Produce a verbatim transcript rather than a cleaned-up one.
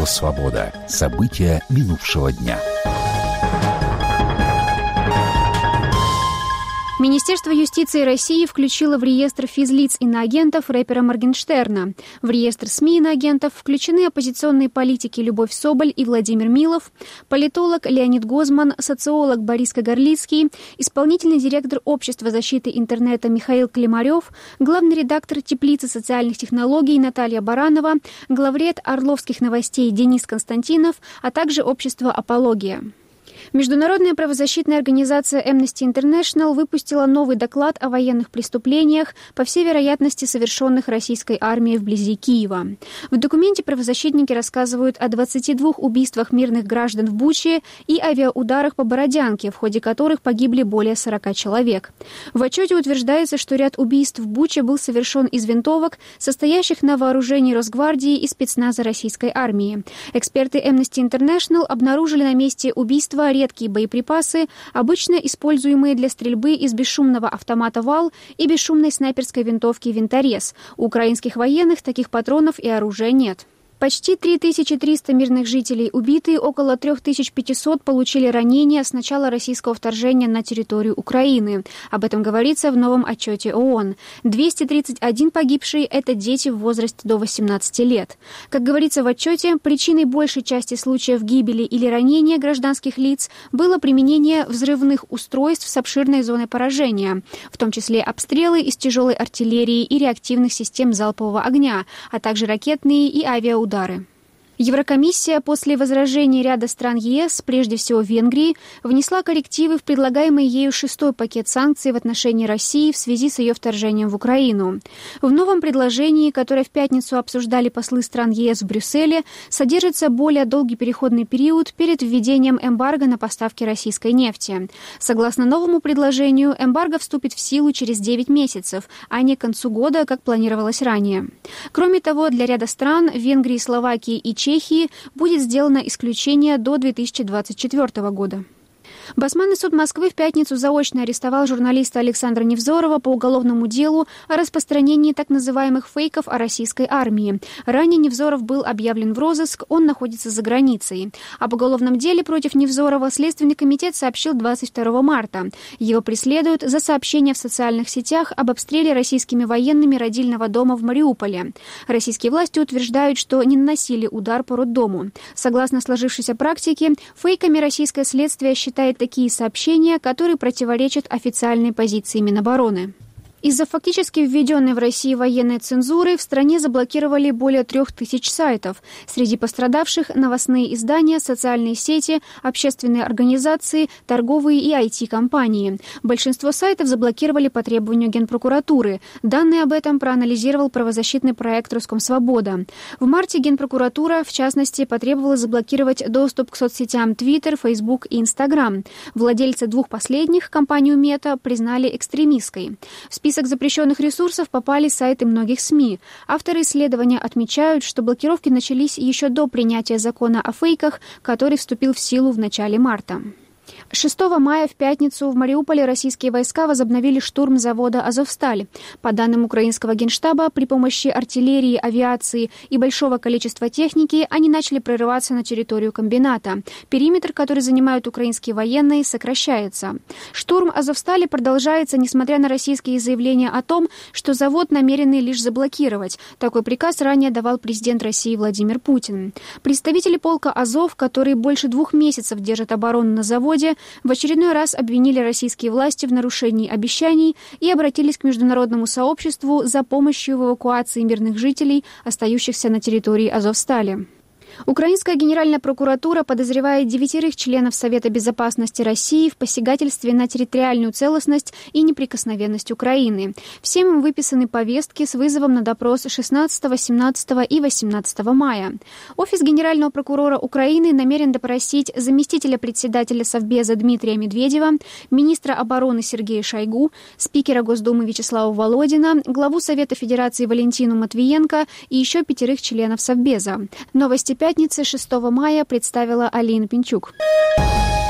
Свобода. События минувшего дня. Министерство юстиции России включило в реестр физлиц иноагентов рэпера Моргенштерна. В реестр СМИ иноагентов включены оппозиционные политики Любовь Соболь и Владимир Милов, политолог Леонид Гозман, социолог Борис Кагарлицкий, исполнительный директор Общества защиты интернета Михаил Климарев, главный редактор Теплицы социальных технологий Наталья Баранова, главред Орловских новостей Денис Константинов, а также Общество «Апология». Международная правозащитная организация Amnesty International выпустила новый доклад о военных преступлениях, по всей вероятности, совершенных российской армией вблизи Киева. В документе правозащитники рассказывают о двадцати двух убийствах мирных граждан в Буче и авиаударах по Бородянке, в ходе которых погибли более сорока человек. В отчете утверждается, что ряд убийств в Буче был совершен из винтовок, состоящих на вооружении Росгвардии и спецназа российской армии. Эксперты Amnesty International обнаружили на месте убийства редкие боеприпасы, обычно используемые для стрельбы из бесшумного автомата «Вал» и бесшумной снайперской винтовки «Винторез». У украинских военных таких патронов и оружия нет. Почти три тысячи триста мирных жителей убиты, около три тысячи пятьсот получили ранения с начала российского вторжения на территорию Украины. Об этом говорится в новом отчете ООН. двести тридцать один погибшие – это дети в возрасте до восемнадцати лет. Как говорится в отчете, причиной большей части случаев гибели или ранения гражданских лиц было применение взрывных устройств с обширной зоной поражения, в том числе обстрелы из тяжелой артиллерии и реактивных систем залпового огня, а также ракетные и авиаудары. Удары. Еврокомиссия после возражений ряда стран ЕС, прежде всего Венгрии, внесла коррективы в предлагаемый ею шестой пакет санкций в отношении России в связи с ее вторжением в Украину. В новом предложении, которое в пятницу обсуждали послы стран ЕС в Брюсселе, содержится более долгий переходный период перед введением эмбарго на поставки российской нефти. Согласно новому предложению, эмбарго вступит в силу через девять месяцев, а не к концу года, как планировалось ранее. Кроме того, для ряда стран – Венгрии, Словакии и Чехии, Чехии будет сделано исключение до две тысячи двадцать четвёртого года. Басманный суд Москвы в пятницу заочно арестовал журналиста Александра Невзорова по уголовному делу о распространении так называемых фейков о российской армии. Ранее Невзоров был объявлен в розыск, он находится за границей. Об уголовном деле против Невзорова Следственный комитет сообщил двадцать второго марта. Его преследуют за сообщения в социальных сетях об обстреле российскими военными родильного дома в Мариуполе. Российские власти утверждают, что не наносили удар по роддому. Согласно сложившейся практике, фейками российское следствие считает такие сообщения, которые противоречат официальной позиции Минобороны. Из-за фактически введенной в России военной цензуры в стране заблокировали более трех тысяч сайтов. Среди пострадавших – новостные издания, социальные сети, общественные организации, торговые и ай ти-компании. Большинство сайтов заблокировали по требованию Генпрокуратуры. Данные об этом проанализировал правозащитный проект «Роскомсвобода». В марте Генпрокуратура, в частности, потребовала заблокировать доступ к соцсетям Twitter, Facebook и Instagram. Владельцы двух последних, компанию Мета, признали экстремистской. В список запрещенных ресурсов попали сайты многих СМИ. Авторы исследования отмечают, что блокировки начались еще до принятия закона о фейках, который вступил в силу в начале марта. шестого мая в пятницу в Мариуполе российские войска возобновили штурм завода «Азовсталь». По данным украинского генштаба, при помощи артиллерии, авиации и большого количества техники они начали прорываться на территорию комбината. Периметр, который занимают украинские военные, сокращается. Штурм «Азовстали» продолжается, несмотря на российские заявления о том, что завод намерены лишь заблокировать. Такой приказ ранее давал президент России Владимир Путин. Представители полка «Азов», которые больше двух месяцев держат оборону на заводе, в очередной раз обвинили российские власти в нарушении обещаний и обратились к международному сообществу за помощью в эвакуации мирных жителей, остающихся на территории Азовстали. Украинская генеральная прокуратура подозревает девятерых членов Совета безопасности России в посягательстве на территориальную целостность и неприкосновенность Украины. Всем им выписаны повестки с вызовом на допрос шестнадцатого, семнадцатого и восемнадцатого мая. Офис генерального прокурора Украины намерен допросить заместителя председателя Совбеза Дмитрия Медведева, министра обороны Сергея Шойгу, спикера Госдумы Вячеслава Володина, главу Совета Федерации Валентину Матвиенко и еще пятерых членов Совбеза. Новости пятницы шестого мая представила Алина Пинчук.